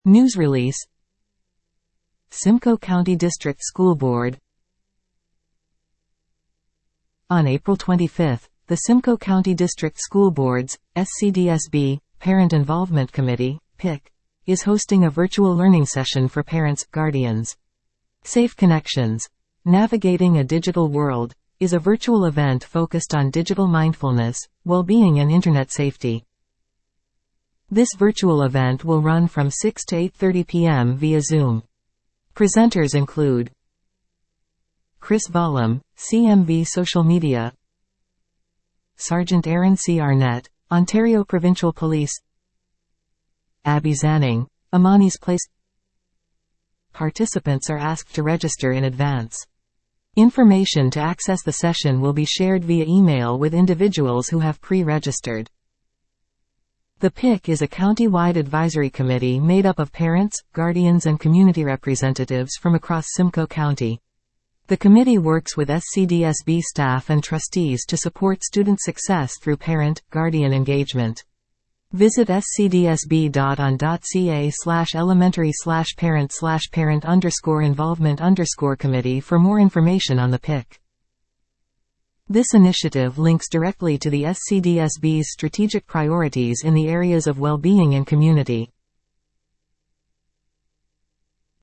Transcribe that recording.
News release. Simcoe County District School Board. On April 25, the Simcoe County District School Board's SCDSB Parent Involvement Committee (PIC) is hosting a virtual learning session for parents, guardians. Safe Connections. Navigating a Digital World is a virtual event focused on digital mindfulness, well-being and internet safety. This virtual event will run from 6 to 8:30 p.m. via Zoom. Presenters include Chris Vollum, CMV Social Media; Sergeant Aaron C. Arnett, Ontario Provincial Police; Abby Zanning, Amani's Place. Participants are asked to register in advance. Information to access the session will be shared via email with individuals who have pre-registered. The PIC is a county-wide advisory committee made up of parents, guardians and community representatives from across Simcoe County. The committee works with SCDSB staff and trustees to support student success through parent-guardian engagement. Visit scdsb.on.ca/elementary/parent/parent_involvement_committee for more information on the PIC. This initiative links directly to the SCDSB's strategic priorities in the areas of well-being and community.